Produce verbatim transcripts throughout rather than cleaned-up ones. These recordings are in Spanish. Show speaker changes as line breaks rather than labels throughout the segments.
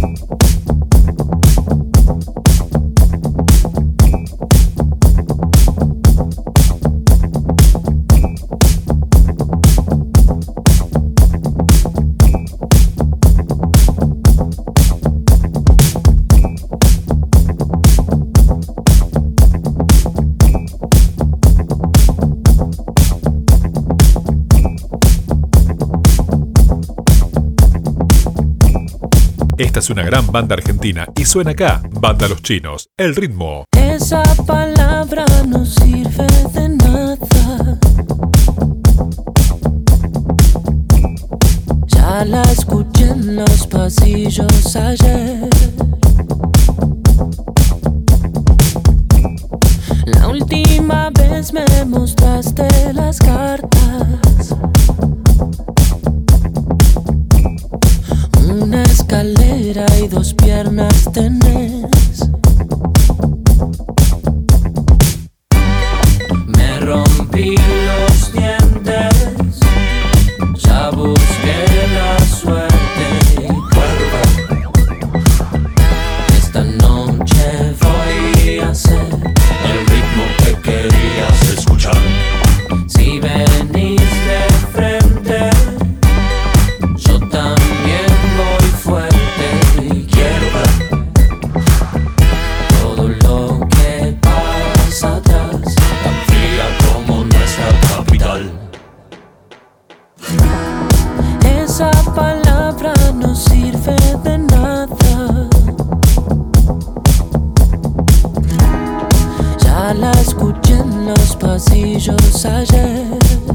Esta es una gran banda argentina y suena acá, Banda Los Chinos, El Ritmo.
Esa palabra no sirve de nada. Ya la escuché en los pasillos ayer. La última vez me mostraste las cartas. Una escalera y dos piernas tenés. Me rompí los dientes, ya busqué la suerte. Esta noche voy a hacer el ritmo que querías escuchar. Si venís de frente, yo también voy fuerte y quiero ver todo lo que pasa atrás, tan fría como nuestra capital. Esa palabra no sirve de nada. Ya la escuché en los pasillos ayer.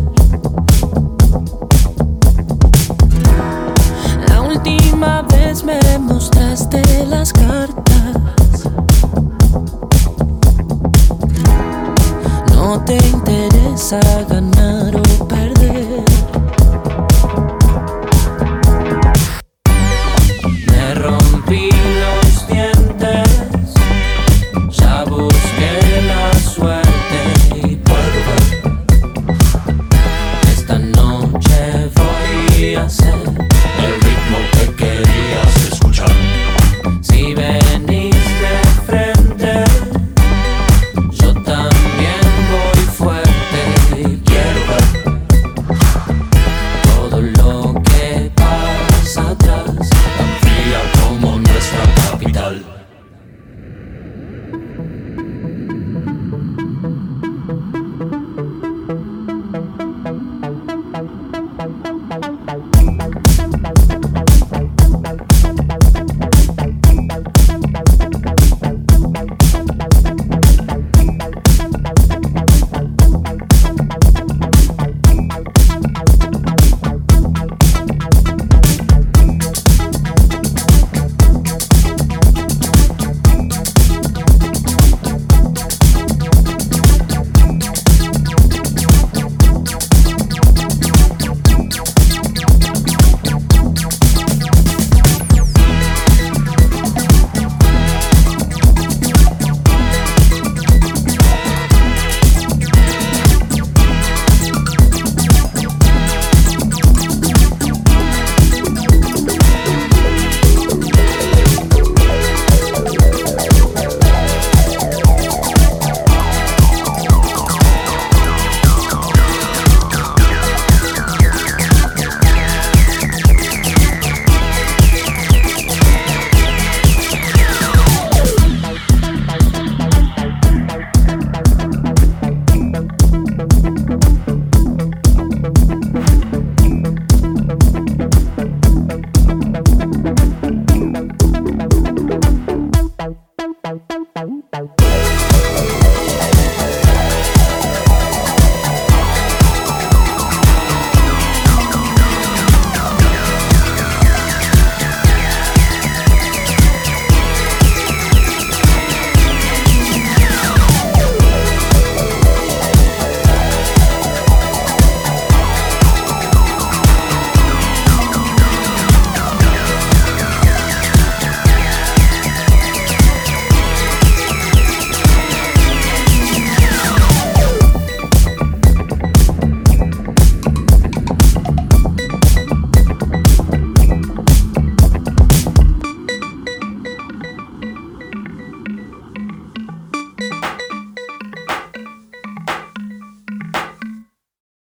La última vez me mostraste las cartas. No te interesa ganar.